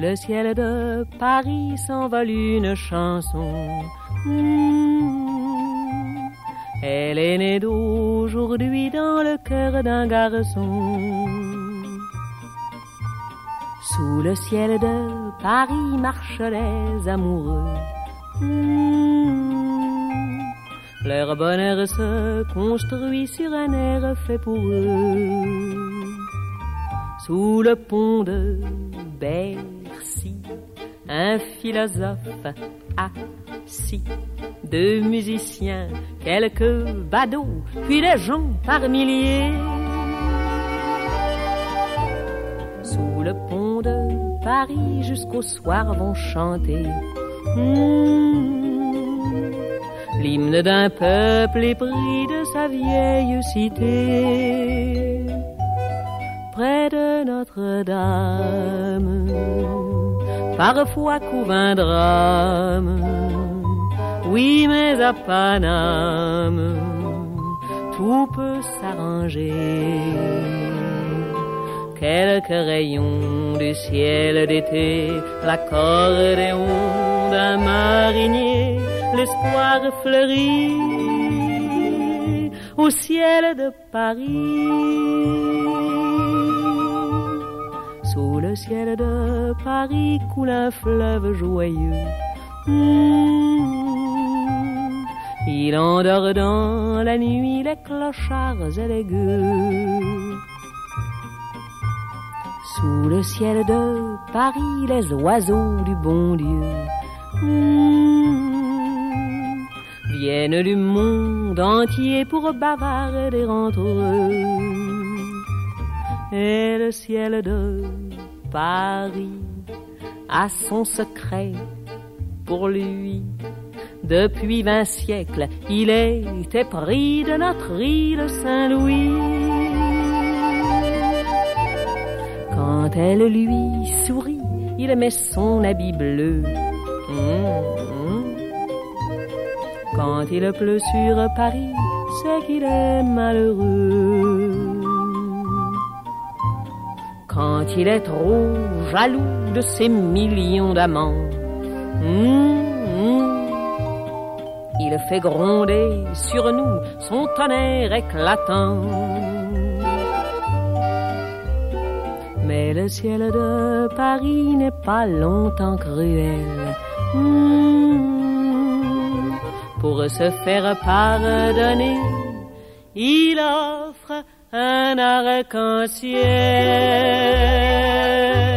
le ciel de Paris s'envole une chanson. Elle est née d'aujourd'hui dans le cœur d'un garçon. Sous le ciel de Paris marchent les amoureux. Leur bonheur se construit sur un air fait pour eux. Sous le pont de Bercy, un philosophe assis, deux musiciens, quelques badauds, puis des gens par milliers. Sous le pont de Paris jusqu'au soir vont chanter l'hymne d'un peuple épris de sa vieille cité. Près de Notre-Dame, parfois couve un drame. Oui, mais à Paname, tout peut s'arranger. Quelques rayons du ciel d'été, l'accordéon d'un marinier, l'espoir fleurit au ciel de Paris. Sous le ciel de Paris coule un fleuve joyeux. Il endort dans la nuit les clochards et les gueux. Sous le ciel de Paris les oiseaux du bon Dieu viennent du monde entier pour bavarder entre eux. Et le ciel de Paris a son secret pour lui. Depuis 20 siècles, il était pris de notre île Saint-Louis. Quand elle lui sourit, il met son habit bleu. Quand il pleut sur Paris, c'est qu'il est malheureux. Quand il est trop jaloux de ses millions d'amants, il fait gronder sur nous son tonnerre éclatant. Mais le ciel de Paris n'est pas longtemps cruel. Pour se faire pardonner, il offre un arc-en-ciel.